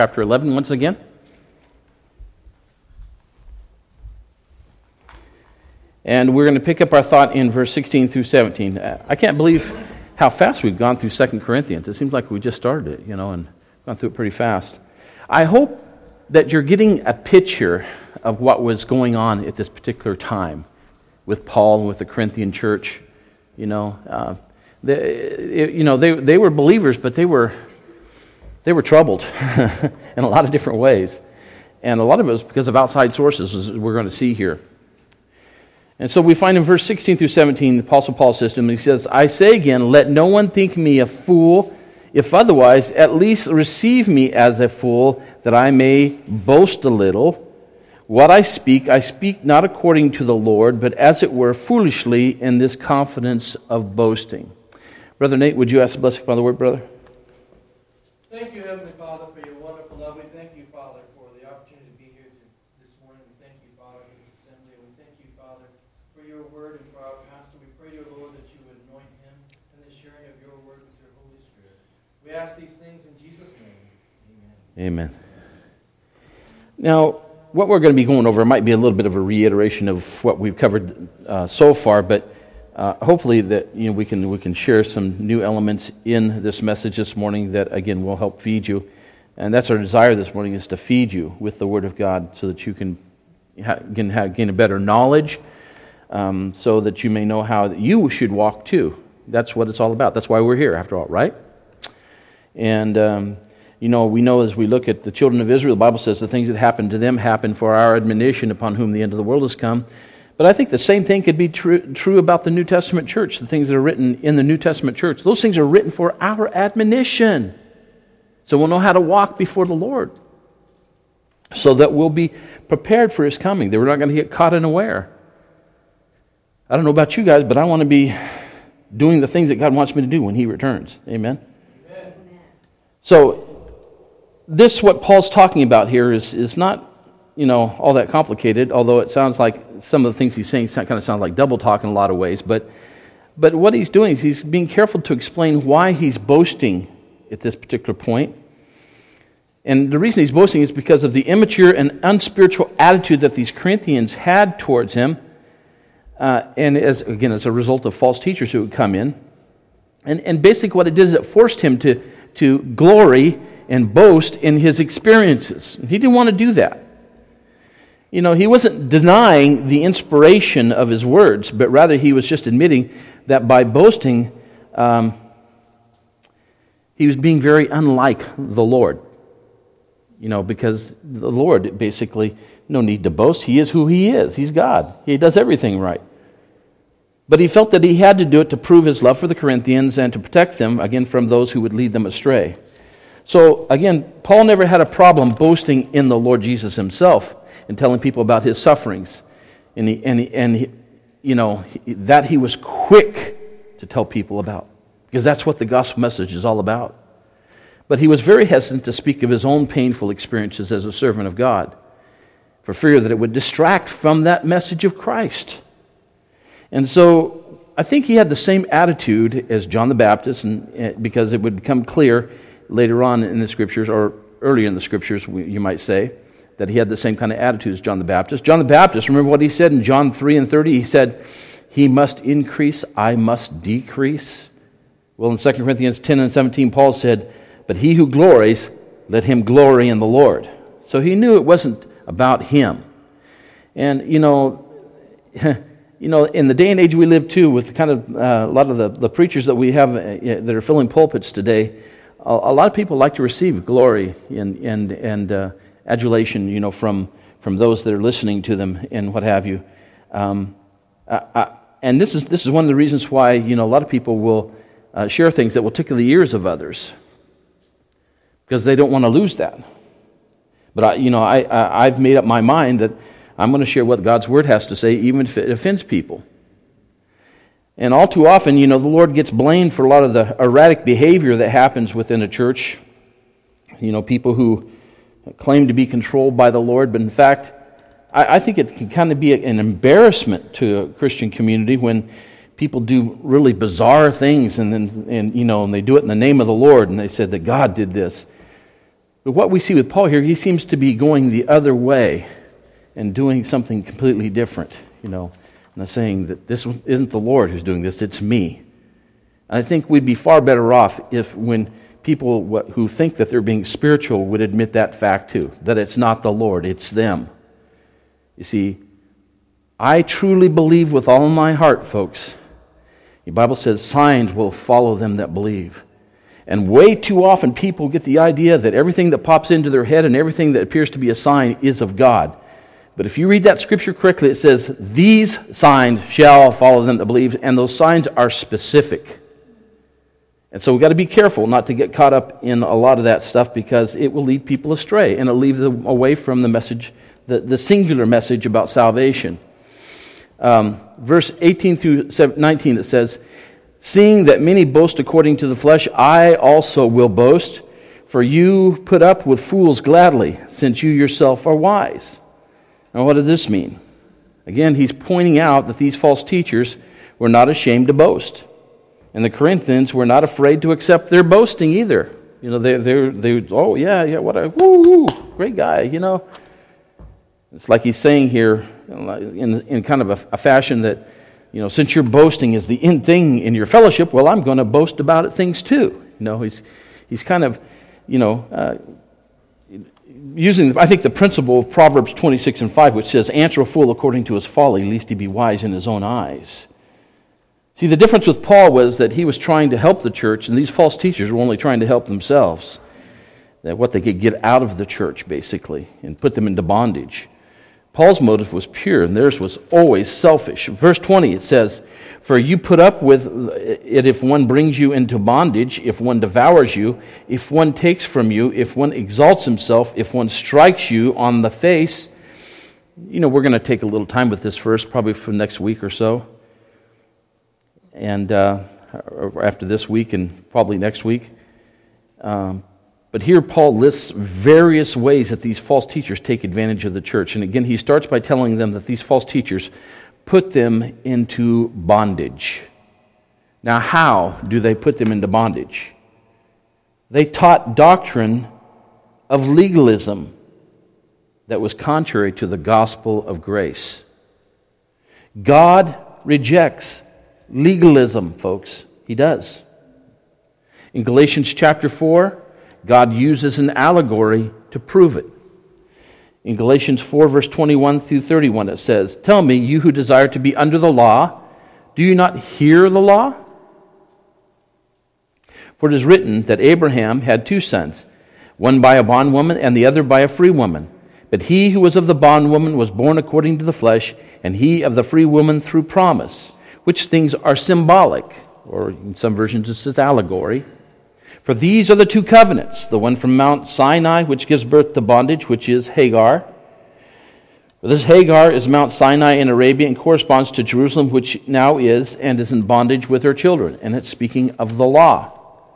Chapter 11 once again. And we're going to pick up our thought in verse 16 through 17. I can't believe how fast we've gone through 2 Corinthians. It seems like we just started it, and gone through it pretty fast. I hope that you're getting a picture of what was going on at this particular time with Paul and with the Corinthian church. They were believers, but they were troubled in a lot of different ways. And a lot of it was because of outside sources, as we're going to see here. And so we find in verse 16 through 17, the Apostle Paul says to him, he says, I say again, let no one think me a fool. If otherwise, at least receive me as a fool, that I may boast a little. What I speak not according to the Lord, but as it were foolishly in this confidence of boasting. Brother Nate, would you ask a blessing by the word, brother? Thank you, Heavenly Father, for your wonderful love. We thank you, Father, for the opportunity to be here this morning. We thank you, Father, for this assembly. We thank you, Father, for your word and for our pastor. We pray, dear Lord, that you would anoint him in the sharing of your word with your Holy Spirit. We ask these things in Jesus' name. Amen. Amen. Now, what we're going to be going over might be a little bit of a reiteration of what we've covered so far, but hopefully that we can share some new elements in this message this morning that again will help feed you, and that's our desire this morning, is to feed you with the Word of God so that you can gain a better knowledge, so that you may know how you should walk too. That's what it's all about. That's why we're here, after all, right? And we know as we look at the children of Israel, the Bible says the things that happened to them happened for our admonition, upon whom the end of the world has come. But I think the same thing could be true about the New Testament church. The things that are written in the New Testament church, those things are written for our admonition. So we'll know how to walk before the Lord, so that we'll be prepared for His coming, that we're not going to get caught unaware. I don't know about you guys, but I want to be doing the things that God wants me to do when He returns. Amen? Amen. So this, what Paul's talking about here, is not all that complicated, although it sounds like some of the things he's saying kind of sound like double talk in a lot of ways. But what he's doing is he's being careful to explain why he's boasting at this particular point. And the reason he's boasting is because of the immature and unspiritual attitude that these Corinthians had towards him, and as a result of false teachers who would come in. And basically what it did is it forced him to glory and boast in his experiences. He didn't want to do that. He wasn't denying the inspiration of his words, but rather he was just admitting that by boasting, he was being very unlike the Lord. Because the Lord, basically, no need to boast. He is who He is. He's God. He does everything right. But he felt that he had to do it to prove his love for the Corinthians and to protect them, again, from those who would lead them astray. So, again, Paul never had a problem boasting in the Lord Jesus Himself and telling people about His sufferings. That he was quick to tell people about, because that's what the gospel message is all about. But he was very hesitant to speak of his own painful experiences as a servant of God, for fear that it would distract from that message of Christ. And so I think he had the same attitude as John the Baptist, and because it would become clear later on in the Scriptures, or earlier in the Scriptures, you might say, that he had the same kind of attitude as John the Baptist. John the Baptist, remember what he said in John 3:30? He said, "He must increase, I must decrease." Well, in 2 Corinthians 10:17, Paul said, "But he who glories, let him glory in the Lord." So he knew it wasn't about him. And, in the day and age we live too, with kind of a lot of the preachers that we have that are filling pulpits today, a lot of people like to receive glory and adulation, from those that are listening to them and what have you. And this is one of the reasons why a lot of people will share things that will tickle the ears of others, because they don't want to lose that. But I've made up my mind that I'm going to share what God's Word has to say, even if it offends people. And all too often, the Lord gets blamed for a lot of the erratic behavior that happens within a church. People who claim to be controlled by the Lord, but in fact, I think it can kind of be an embarrassment to a Christian community when people do really bizarre things, and they do it in the name of the Lord, and they said that God did this. But what we see with Paul here, he seems to be going the other way and doing something completely different, and saying that this isn't the Lord who's doing this, it's me. And I think we'd be far better off if when people who think that they're being spiritual would admit that fact too, that it's not the Lord, it's them. You see, I truly believe with all my heart, folks. The Bible says signs will follow them that believe. And way too often people get the idea that everything that pops into their head and everything that appears to be a sign is of God. But if you read that scripture correctly, it says, these signs shall follow them that believe, and those signs are specific. And so we've got to be careful not to get caught up in a lot of that stuff, because it will lead people astray, and it'll lead them away from the message, the singular message about salvation. Verse 18 through 19, it says, seeing that many boast according to the flesh, I also will boast, for you put up with fools gladly, since you yourself are wise. Now what does this mean? Again, he's pointing out that these false teachers were not ashamed to boast. And the Corinthians were not afraid to accept their boasting either. They oh yeah, what a great guy, It's like he's saying here, in kind of a fashion that, since your boasting is the in thing in your fellowship, well, I'm going to boast about things too. He's kind of, using, I think, the principle of Proverbs 26:5, which says, answer a fool according to his folly, lest he be wise in his own eyes. See, the difference with Paul was that he was trying to help the church, and these false teachers were only trying to help themselves. That what they could get out of the church, basically, and put them into bondage. Paul's motive was pure, and theirs was always selfish. Verse 20, it says, for you put up with it if one brings you into bondage, if one devours you, if one takes from you, if one exalts himself, if one strikes you on the face. We're going to take a little time with this verse, probably for next week or so. And after this week and probably next week. But here Paul lists various ways that these false teachers take advantage of the church. And again, he starts by telling them that these false teachers put them into bondage. Now, how do they put them into bondage? They taught doctrine of legalism that was contrary to the gospel of grace. God rejects legalism, folks. He does. In Galatians chapter 4, God uses an allegory to prove it. In Galatians 4, verse 21 through 31, it says, tell me, you who desire to be under the law, do you not hear the law? For it is written that Abraham had two sons, one by a bondwoman and the other by a free woman. But he who was of the bondwoman was born according to the flesh, and he of the free woman through promise, which things are symbolic, or in some versions it says allegory. For these are the two covenants, the one from Mount Sinai, which gives birth to bondage, which is Hagar. This Hagar is Mount Sinai in Arabia and corresponds to Jerusalem, which now is and is in bondage with her children. And it's speaking of the law.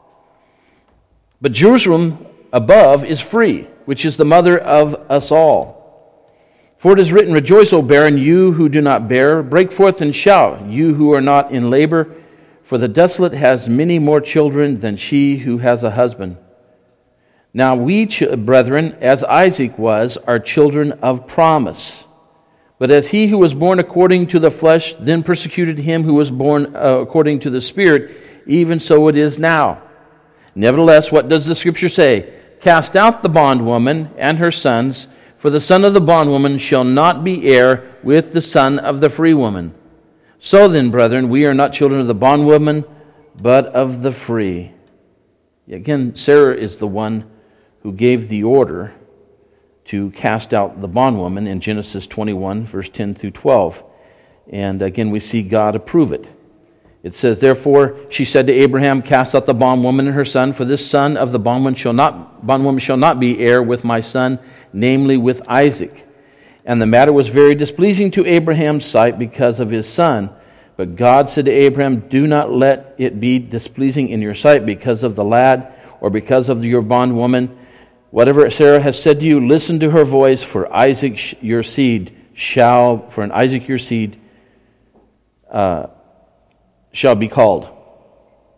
But Jerusalem above is free, which is the mother of us all. For it is written, rejoice, O barren, you who do not bear. Break forth and shout, you who are not in labor. For the desolate has many more children than she who has a husband. Now we, brethren, as Isaac was, are children of promise. But as he who was born according to the flesh then persecuted him who was born according to the Spirit, even so it is now. Nevertheless, what does the Scripture say? Cast out the bondwoman and her sons, for the son of the bondwoman shall not be heir with the son of the free woman. So then, brethren, we are not children of the bondwoman, but of the free. Again, Sarah is the one who gave the order to cast out the bondwoman in Genesis 21, verse 10 through 12. And again, we see God approve it. It says, therefore, she said to Abraham, cast out the bondwoman and her son, for this son of the bondwoman shall not be heir with my son, namely with Isaac. And the matter was very displeasing to Abraham's sight because of his son. But God said to Abraham, do not let it be displeasing in your sight because of the lad or because of your bondwoman. Whatever Sarah has said to you, listen to her voice, for in Isaac your seed shall be called.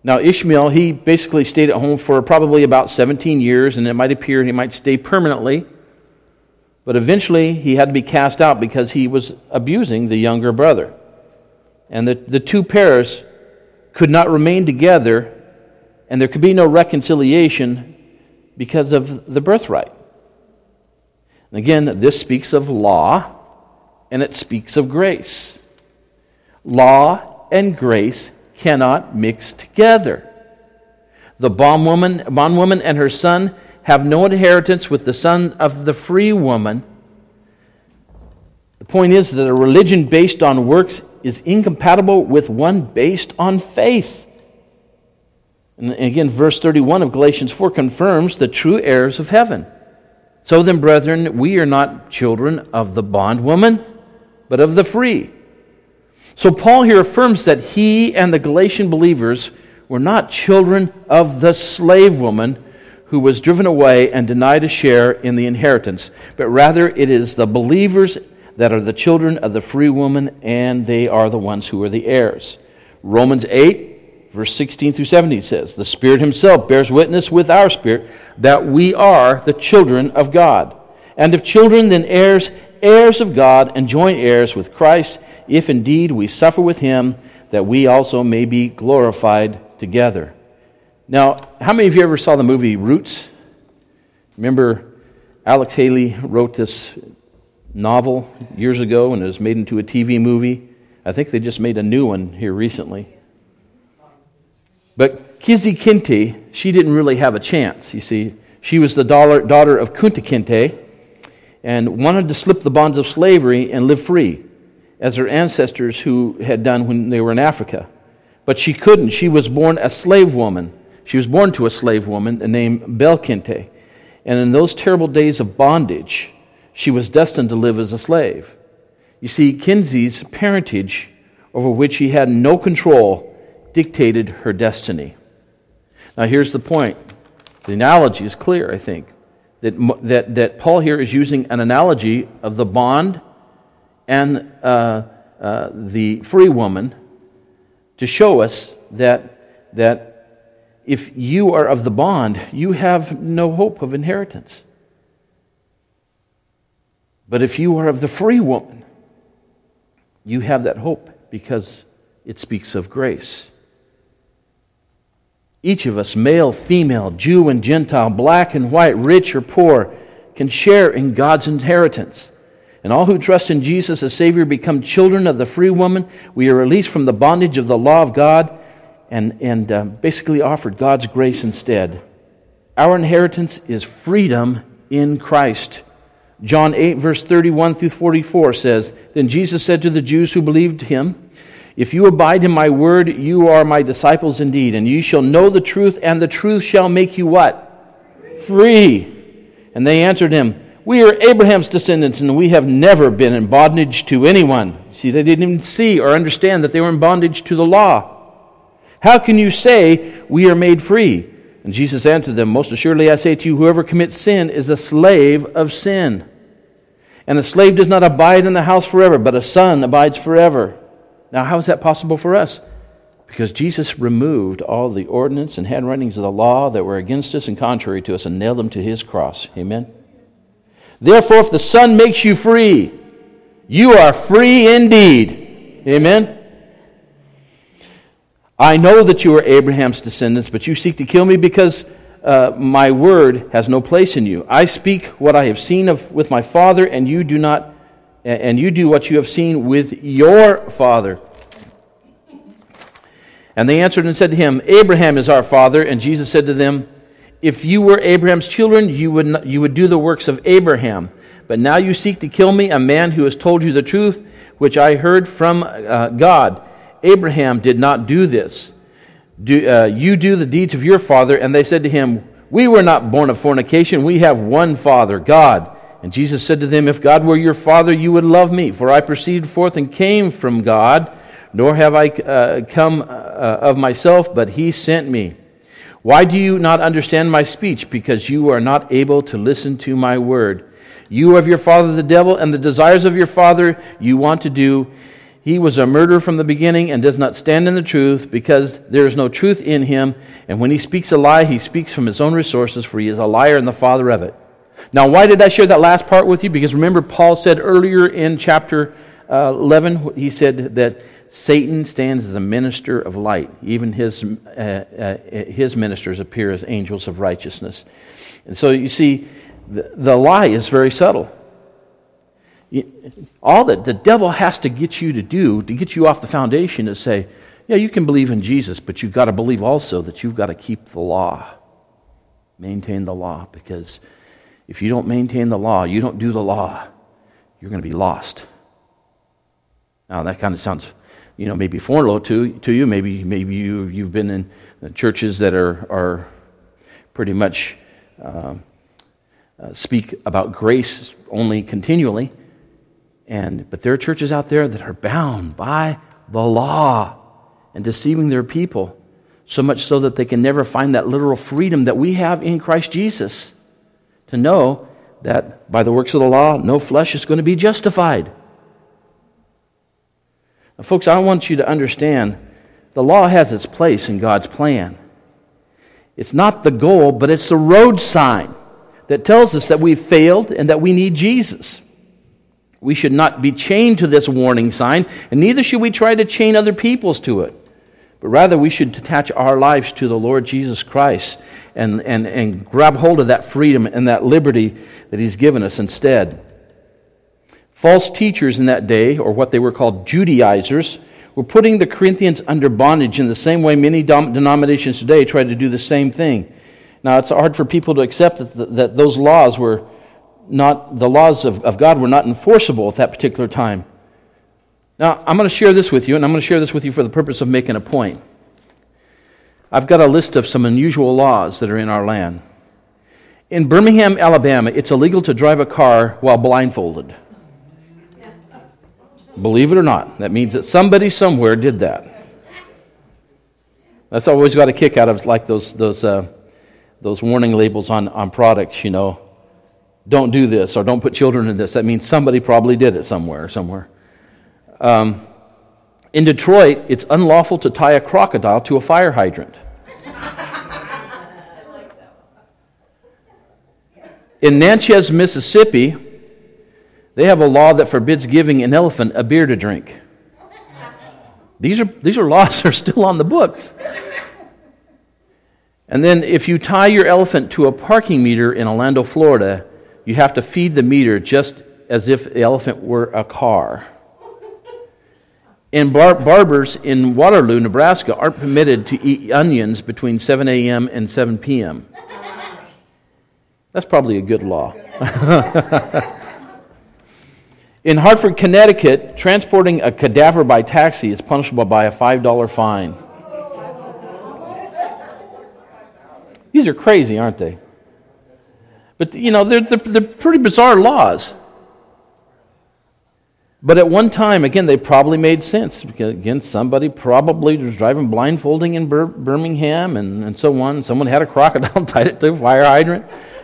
Now Ishmael, he basically stayed at home for probably about 17 years, and it might appear he might stay permanently. But eventually he had to be cast out because he was abusing the younger brother. And the two pairs could not remain together, and there could be no reconciliation because of the birthright. And again, this speaks of law, and it speaks of grace. Law and grace cannot mix together. The bondwoman and her son have no inheritance with the son of the free woman. The point is that a religion based on works is incompatible with one based on faith. And again, verse 31 of Galatians 4 confirms the true heirs of heaven. So then, brethren, we are not children of the bondwoman, but of the free. So Paul here affirms that he and the Galatian believers were not children of the slave woman who was driven away and denied a share in the inheritance, but rather it is the believers that are the children of the free woman, and they are the ones who are the heirs. Romans 8, verse 16 through 17 says, "The Spirit himself bears witness with our spirit that we are the children of God. And if children, then heirs, heirs of God, and joint heirs with Christ, if indeed we suffer with him, that we also may be glorified together." Now, how many of you ever saw the movie Roots? Remember, Alex Haley wrote this novel years ago, and it was made into a TV movie. I think they just made a new one here recently. But Kizzy Kinte, she didn't really have a chance, you see. She was the daughter of Kunta Kinte and wanted to slip the bonds of slavery and live free, as her ancestors who had done when they were in Africa. But she couldn't. She was born a slave woman. She was born to a slave woman named Belle Kinte. And in those terrible days of bondage, she was destined to live as a slave. You see, Kinsey's parentage, over which he had no control, dictated her destiny. Now here's the point. The analogy is clear, I think, that Paul here is using an analogy of the bond and the free woman to show us that if you are of the bond, you have no hope of inheritance. But if you are of the free woman, you have that hope because it speaks of grace. Each of us, male, female, Jew and Gentile, black and white, rich or poor, can share in God's inheritance. And all who trust in Jesus as Savior become children of the free woman. We are released from the bondage of the law of God and basically offered God's grace instead. Our inheritance is freedom in Christ. John 8, verse 31 through 44 says, "Then Jesus said to the Jews who believed him, 'If you abide in my word, you are my disciples indeed, and you shall know the truth, and the truth shall make you what? Free.' And they answered him, 'We are Abraham's descendants, and we have never been in bondage to anyone.'" See, they didn't even see or understand that they were in bondage to the law. "How can you say, 'We are made free'?" And Jesus answered them, "Most assuredly I say to you, whoever commits sin is a slave of sin. And a slave does not abide in the house forever, but a son abides forever." Now, how is that possible for us? Because Jesus removed all the ordinance and handwritings of the law that were against us and contrary to us and nailed them to his cross. Amen? "Therefore, if the Son makes you free, you are free indeed." Amen? "I know that you are Abraham's descendants, but you seek to kill me because my word has no place in you. I speak what I have seen with my father, and you do what you have seen with your father." And they answered and said to him, "Abraham is our father." And Jesus said to them, "If you were Abraham's children, you would do the works of Abraham. But now you seek to kill me, a man who has told you the truth, which I heard from God. Abraham did not do this. You do the deeds of your father." And they said to him, "We were not born of fornication. We have one Father, God." And Jesus said to them, "If God were your Father, you would love me, for I proceeded forth and came from God, nor have I come of myself, but he sent me. Why do you not understand my speech? Because you are not able to listen to my word. You are of your father the devil, and the desires of your father you want to do. He was a murderer from the beginning and does not stand in the truth, because there is no truth in him. And when he speaks a lie, he speaks from his own resources, for he is a liar and the father of it. Now, why did I share that last part with you? Because remember, Paul said earlier in chapter 11, he said that Satan stands as a minister of light. Even his ministers appear as angels of righteousness. And so you see, the lie is very subtle. All that the devil has to get you to do, to get you off the foundation, is say, yeah, you can believe in Jesus, but you've got to believe also that you've got to keep the law. Maintain the law, because if you don't maintain the law, you don't do the law, you're going to be lost. Now, that kind of sounds, maybe foreign to you. Maybe you've been in churches that are pretty much speak about grace only continually, but there are churches out there that are bound by the law and deceiving their people, so much so that they can never find that literal freedom that we have in Christ Jesus, to know that by the works of the law, no flesh is going to be justified. Now, folks, I want you to understand the law has its place in God's plan. It's not the goal, but it's the road sign that tells us that we've failed and that we need Jesus. We should not be chained to this warning sign, and neither should we try to chain other peoples to it. But rather, we should attach our lives to the Lord Jesus Christ and grab hold of that freedom and that liberty that He's given us instead. False teachers in that day, or what they were called Judaizers, were putting the Corinthians under bondage in the same way many denominations today try to do the same thing. Now, it's hard for people to accept that those laws were not, the laws of God were not enforceable at that particular time. Now, I'm going to share this with you, and I'm going to share this with you for the purpose of making a point. I've got a list of some unusual laws that are in our land. In Birmingham, Alabama, it's illegal to drive a car while blindfolded. Believe it or not, that means that somebody somewhere did that. That's always got a kick out of, like those warning labels on products, Don't do this, or don't put children in this. That means somebody probably did it somewhere. In Detroit, it's unlawful to tie a crocodile to a fire hydrant. In Natchez, Mississippi, they have a law that forbids giving an elephant a beer to drink. These are laws that are still on the books. And then if you tie your elephant to a parking meter in Orlando, Florida, you have to feed the meter just as if the elephant were a car. And barbers in Waterloo, Nebraska, aren't permitted to eat onions between 7 a.m. and 7 p.m. That's probably a good law. In Hartford, Connecticut, transporting a cadaver by taxi is punishable by a $5 fine. These are crazy, aren't they? But, they're pretty bizarre laws. But at one time, again, they probably made sense. Because, again, somebody probably was driving blindfolding in Birmingham and so on. Someone had a crocodile, tied it to a fire hydrant,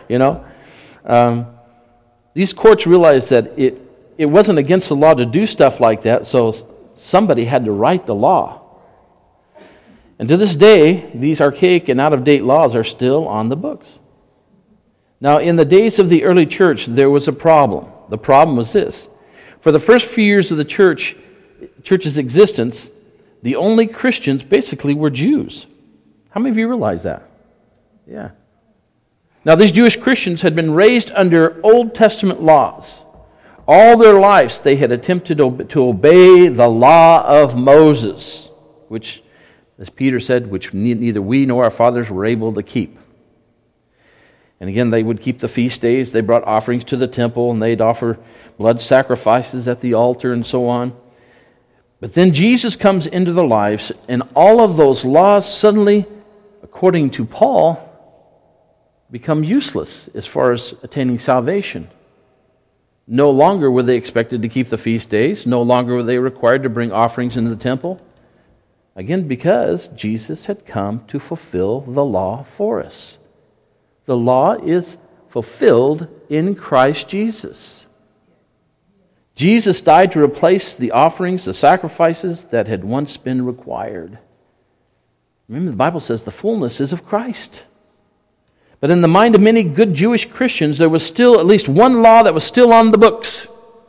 These courts realized that it wasn't against the law to do stuff like that, so somebody had to write the law. And to this day, these archaic and out-of-date laws are still on the books. Now, in the days of the early church, there was a problem. The problem was this. For the first few years of the church's existence, the only Christians basically were Jews. How many of you realize that? Yeah. Now, these Jewish Christians had been raised under Old Testament laws. All their lives, they had attempted to obey the law of Moses, which, as Peter said, which neither we nor our fathers were able to keep. And again, they would keep the feast days. They brought offerings to the temple, and they'd offer blood sacrifices at the altar and so on. But then Jesus comes into their lives, and all of those laws suddenly, according to Paul, become useless as far as attaining salvation. No longer were they expected to keep the feast days. No longer were they required to bring offerings into the temple. Again, because Jesus had come to fulfill the law for us. The law is fulfilled in Christ Jesus. Jesus died to replace the offerings, the sacrifices that had once been required. Remember, the Bible says the fullness is of Christ. But in the mind of many good Jewish Christians, there was still at least one law that was still on the books.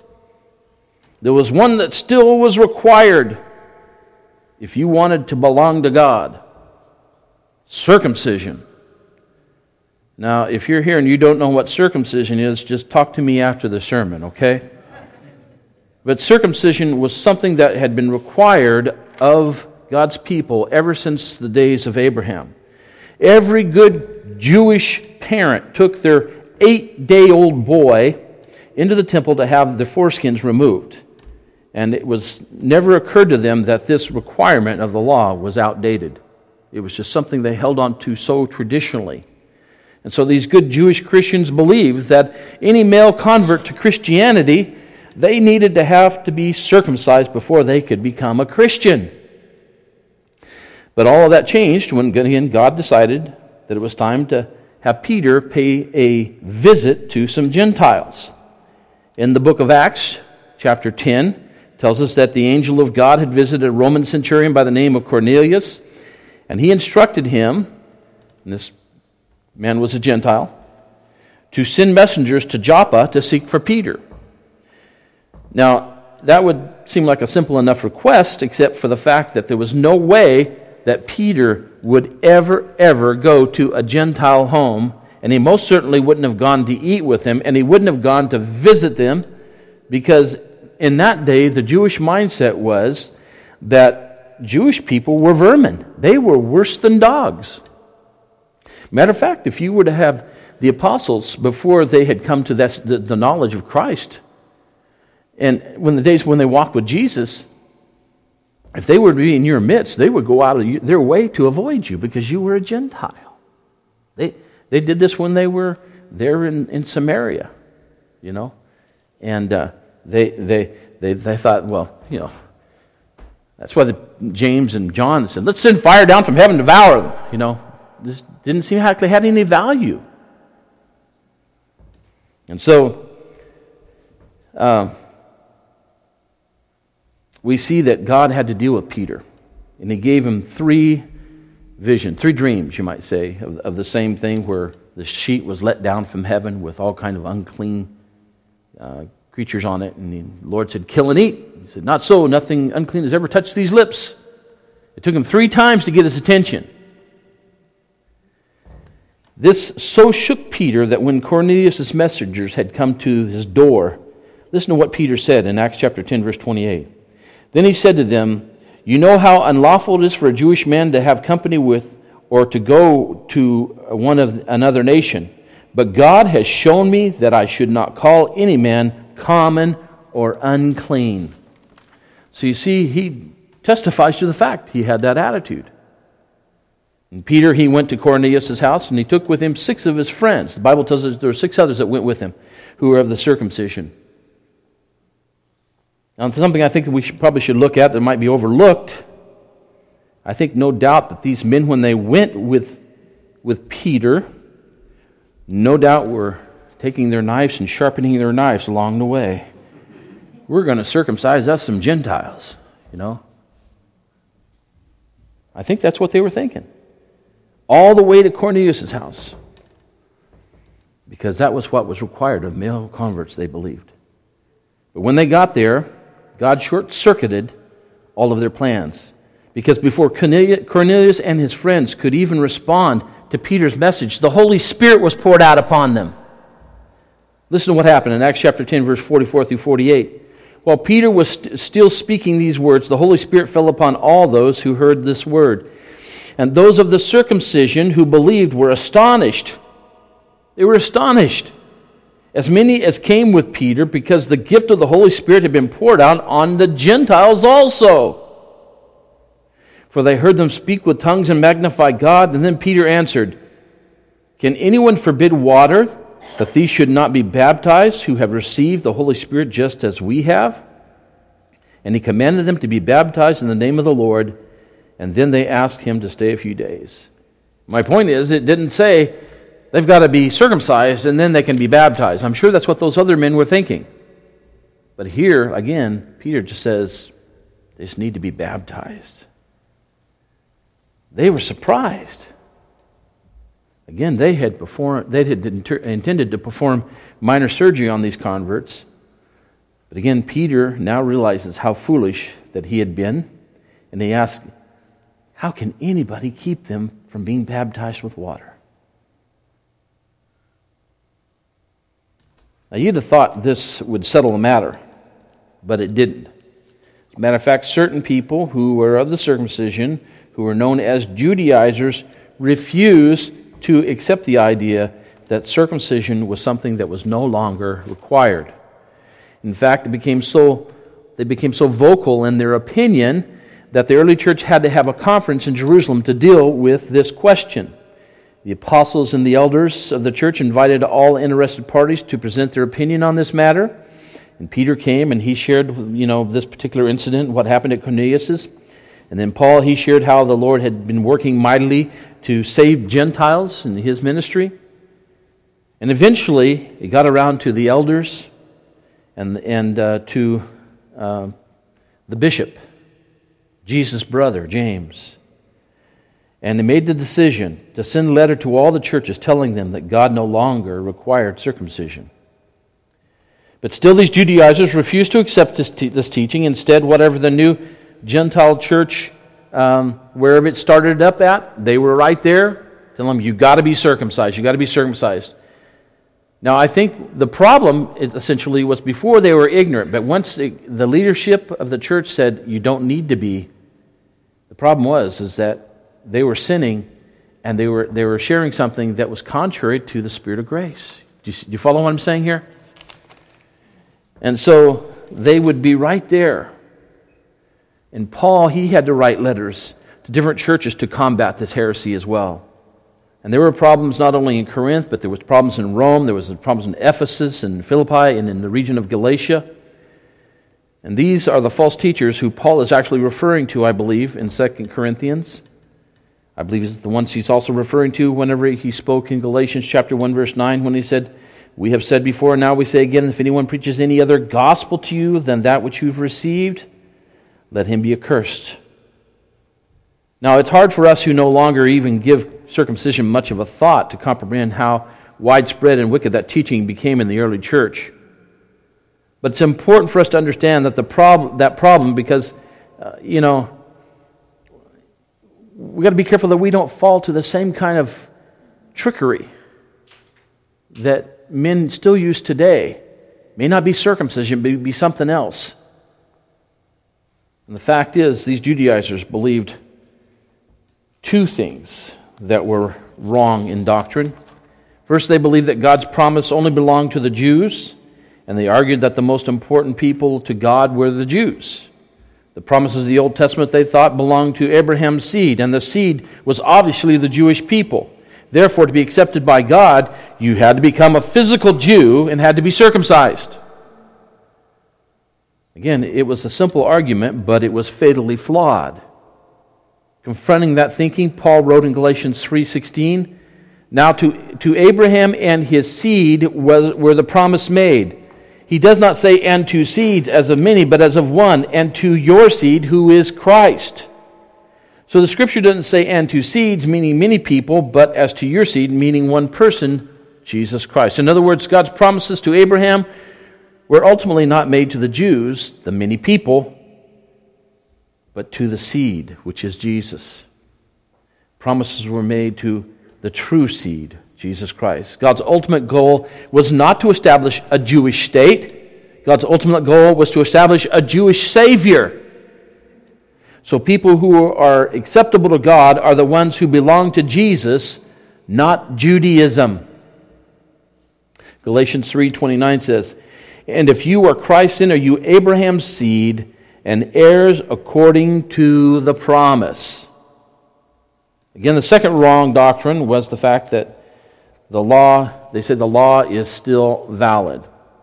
There was one that still was required if you wanted to belong to God. Circumcision. Now, if you're here and you don't know what circumcision is, just talk to me after the sermon, okay? But circumcision was something that had been required of God's people ever since the days of Abraham. Every good Jewish parent took their 8-day-old boy into the temple to have the foreskins removed. And it was never occurred to them that this requirement of the law was outdated. It was just something they held on to so traditionally. And so these good Jewish Christians believed that any male convert to Christianity, they needed to have to be circumcised before they could become a Christian. But all of that changed when God decided that it was time to have Peter pay a visit to some Gentiles. In the book of Acts, chapter 10, tells us that the angel of God had visited a Roman centurion by the name of Cornelius, and he instructed him, and this man was a Gentile, to send messengers to Joppa to seek for Peter. Now, that would seem like a simple enough request, except for the fact that there was no way that Peter would ever go to a Gentile home, and he most certainly wouldn't have gone to eat with them, and he wouldn't have gone to visit them, because in that day, the Jewish mindset was that Jewish people were vermin. They were worse than dogs. Matter of fact, if you were to have the apostles before they had come to the knowledge of Christ, and when the days when they walked with Jesus, if they were to be in your midst, they would go out of their way to avoid you because you were a Gentile. They did this when they were there in Samaria, you know, and they thought, well, you know, that's why James and John said, let's send fire down from heaven to devour them. You know, this didn't seem like they had any value. And so we see that God had to deal with Peter, and he gave him three dreams, you might say, of the same thing, where the sheet was let down from heaven with all kind of unclean creatures on it, and the Lord said, kill and eat. He said, not so, nothing unclean has ever touched these lips. It took him 3 times to get his attention. This so shook Peter that when Cornelius' messengers had come to his door, listen to what Peter said in Acts chapter 10, verse 28. Then he said to them, you know how unlawful it is for a Jewish man to have company with or to go to another nation. But God has shown me that I should not call any man common or unclean. So you see, he testifies to the fact he had that attitude. And Peter, he went to Cornelius' house, and he took with him 6 of his friends. The Bible tells us there were 6 others that went with him who were of the circumcision. Now, something I think that we probably should look at that might be overlooked. I think no doubt that these men, when they went with Peter, no doubt were taking their knives and sharpening their knives along the way. We're going to circumcise us some Gentiles, you know. I think that's what they were thinking. All the way to Cornelius' house. Because that was what was required of male converts, they believed. But when they got there, God short-circuited all of their plans. Because before Cornelius and his friends could even respond to Peter's message, the Holy Spirit was poured out upon them. Listen to what happened in Acts chapter 10, verse 44 through 48. While Peter was still speaking these words, the Holy Spirit fell upon all those who heard this word. And those of the circumcision who believed were astonished. They were astonished. As many as came with Peter, because the gift of the Holy Spirit had been poured out on the Gentiles also. For they heard them speak with tongues and magnify God. And then Peter answered, can anyone forbid water, that these should not be baptized who have received the Holy Spirit just as we have? And he commanded them to be baptized in the name of the Lord, and then they asked him to stay a few days. My point is, it didn't say they've got to be circumcised and then they can be baptized. I'm sure that's what those other men were thinking. But here, again, Peter just says, they just need to be baptized. They were surprised. Again, they had intended to perform minor surgery on these converts. But again, Peter now realizes how foolish that he had been. And he asks, how can anybody keep them from being baptized with water? Now, you'd have thought this would settle the matter, but it didn't. As a matter of fact, certain people who were of the circumcision, who were known as Judaizers, refused to accept the idea that circumcision was something that was no longer required. In fact, they became so vocal in their opinion that the early church had to have a conference in Jerusalem to deal with this question. The apostles and the elders of the church invited all interested parties to present their opinion on this matter. And Peter came and he shared, this particular incident, what happened at Cornelius's. And then Paul, he shared how the Lord had been working mightily to save Gentiles in his ministry. And eventually, it got around to the elders and to the bishop, Jesus' brother, James. And they made the decision to send a letter to all the churches telling them that God no longer required circumcision. But still these Judaizers refused to accept this teaching. Instead, whatever the new Gentile church, wherever it started up at, they were right there telling them, you've got to be circumcised, you've got to be circumcised. Now, I think the problem essentially was before they were ignorant, but once the leadership of the church said, you don't need to be, the problem is that they were sinning and they were sharing something that was contrary to the Spirit of grace. Do you follow what I'm saying here? And so they would be right there. And Paul, he had to write letters to different churches to combat this heresy as well. And there were problems not only in Corinth, but there was problems in Rome, there was problems in Ephesus and Philippi and in the region of Galatia. And these are the false teachers who Paul is actually referring to, I believe, in 2 Corinthians. I believe it's the ones he's also referring to whenever he spoke in Galatians chapter 1, verse 9, when he said, we have said before, and now we say again, if anyone preaches any other gospel to you than that which you've received, let him be accursed. Now, it's hard for us who no longer even give circumcision much of a thought to comprehend how widespread and wicked that teaching became in the early church. But it's important for us to understand that that problem, because, we got to be careful that we don't fall to the same kind of trickery that men still use today. May not be circumcision, but be something else. And the fact is, these Judaizers believed two things that were wrong in doctrine. First, they believed that God's promise only belonged to the Jews, and they argued that the most important people to God were the Jews. The promises of the Old Testament, they thought, belonged to Abraham's seed, and the seed was obviously the Jewish people. Therefore, to be accepted by God, you had to become a physical Jew and had to be circumcised. Again, it was a simple argument, but it was fatally flawed. Confronting that thinking, Paul wrote in Galatians 3:16, now to Abraham and his seed were the promise made. He does not say, and to seeds as of many, but as of one, and to your seed, who is Christ. So the Scripture doesn't say, and to seeds, meaning many people, but as to your seed, meaning one person, Jesus Christ. In other words, God's promises to Abraham were ultimately not made to the Jews, the many people, but to the seed, which is Jesus. Promises were made to the true seed, Jesus Christ. God's ultimate goal was not to establish a Jewish state. God's ultimate goal was to establish a Jewish Savior. So people who are acceptable to God are the ones who belong to Jesus, not Judaism. Galatians 3:29 says, and if you are Christ's, then are you Abraham's seed and heirs according to the promise. Again, the second wrong doctrine was the fact that they said the law is still valid.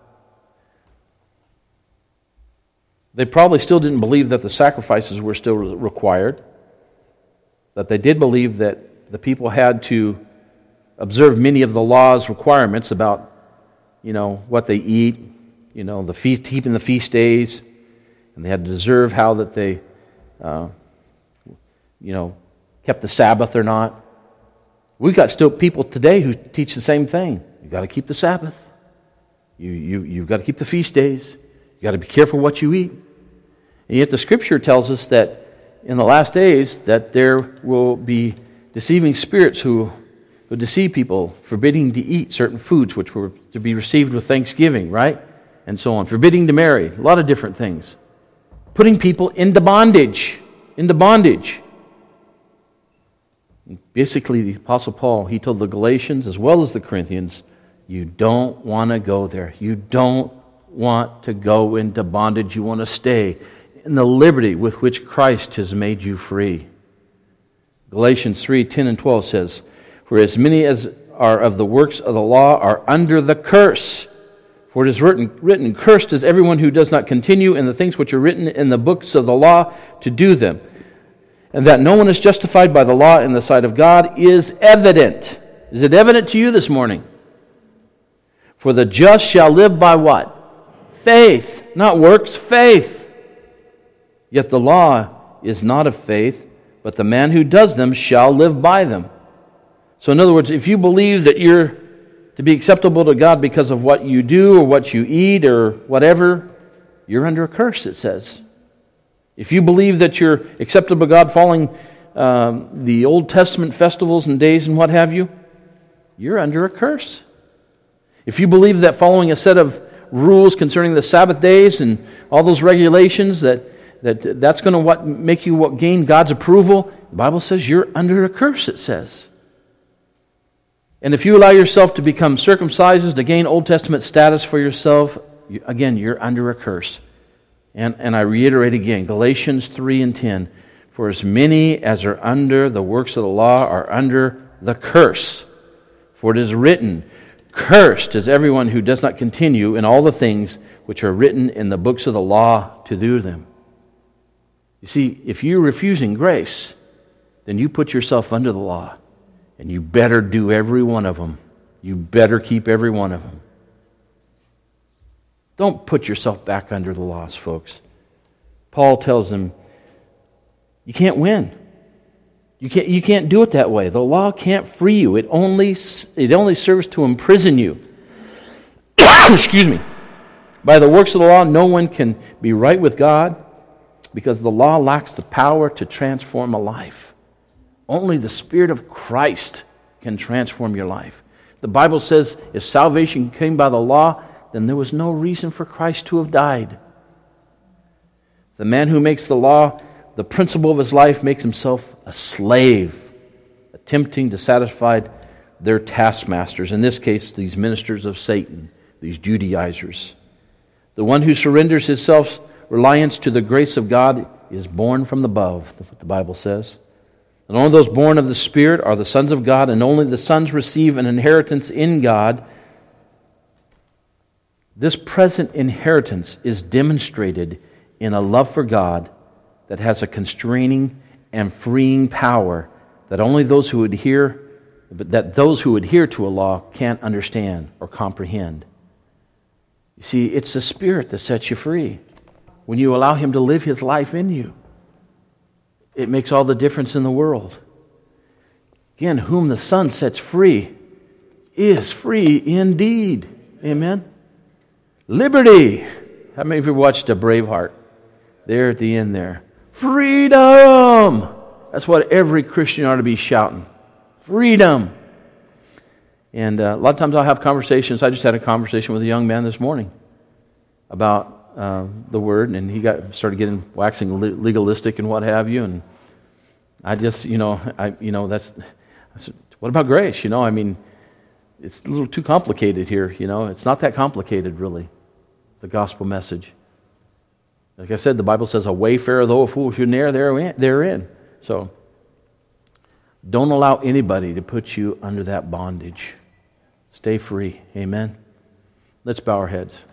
They probably still didn't believe that the sacrifices were still required, that they did believe that the people had to observe many of the law's requirements about, what they eat, the feast, keeping the feast days, and they had to observe how that they, kept the Sabbath or not. We've got still people today who teach the same thing. You've got to keep the Sabbath. You've got to keep the feast days. You've got to be careful what you eat. And yet the Scripture tells us that in the last days that there will be deceiving spirits who will deceive people, forbidding to eat certain foods which were to be received with thanksgiving, right? And so on. Forbidding to marry. A lot of different things. Putting people into bondage. Basically, the Apostle Paul, he told the Galatians as well as the Corinthians, you don't want to go there. You don't want to go into bondage. You want to stay in the liberty with which Christ has made you free. Galatians 3:10 and 12 says, for as many as are of the works of the law are under the curse. For it is written, cursed is everyone who does not continue in the things which are written in the books of the law to do them. And that no one is justified by the law in the sight of God is evident. Is it evident to you this morning? For the just shall live by what? Faith. Not works, faith. Yet the law is not of faith, but the man who does them shall live by them. So in other words, if you believe that you're to be acceptable to God because of what you do or what you eat or whatever, you're under a curse, it says. If you believe that you're acceptable to God following the Old Testament festivals and days and what have you, you're under a curse. If you believe that following a set of rules concerning the Sabbath days and all those regulations that's going to make you gain God's approval, the Bible says you're under a curse, it says. And if you allow yourself to become circumcised to gain Old Testament status for yourself, again, you're under a curse. And I reiterate again, Galatians 3:10, for as many as are under the works of the law are under the curse. For it is written, cursed is everyone who does not continue in all the things which are written in the books of the law to do them. You see, if you're refusing grace, then you put yourself under the law. And you better do every one of them. You better keep every one of them. Don't put yourself back under the laws, folks. Paul tells them, you can't win. You can't do it that way. The law can't free you. It only serves to imprison you. Excuse me. By the works of the law, no one can be right with God because the law lacks the power to transform a life. Only the Spirit of Christ can transform your life. The Bible says if salvation came by the law, then there was no reason for Christ to have died. The man who makes the law the principle of his life makes himself a slave, attempting to satisfy their taskmasters, in this case, these ministers of Satan, these Judaizers. The one who surrenders his self-reliance to the grace of God is born from above, that's what the Bible says. And only those born of the Spirit are the sons of God, and only the sons receive an inheritance in God. This present inheritance is demonstrated in a love for God that has a constraining and freeing power that only those who adhere to a law can't understand or comprehend. You see, it's the Spirit that sets you free. When you allow Him to live His life in you, it makes all the difference in the world. Again, whom the Son sets free is free indeed. Amen? Liberty. How many of you watched a Braveheart? There at the end there. Freedom! That's what every Christian ought to be shouting. Freedom! And a lot of times I'll have conversations. I just had a conversation with a young man this morning about the Word, and he started getting waxing legalistic and what have you. And I just, that's. I said, what about grace? I mean, it's a little too complicated here. It's not that complicated, really. The gospel message. Like I said, the Bible says, "A wayfarer, though a fool, should err therein." So, don't allow anybody to put you under that bondage. Stay free. Amen. Let's bow our heads.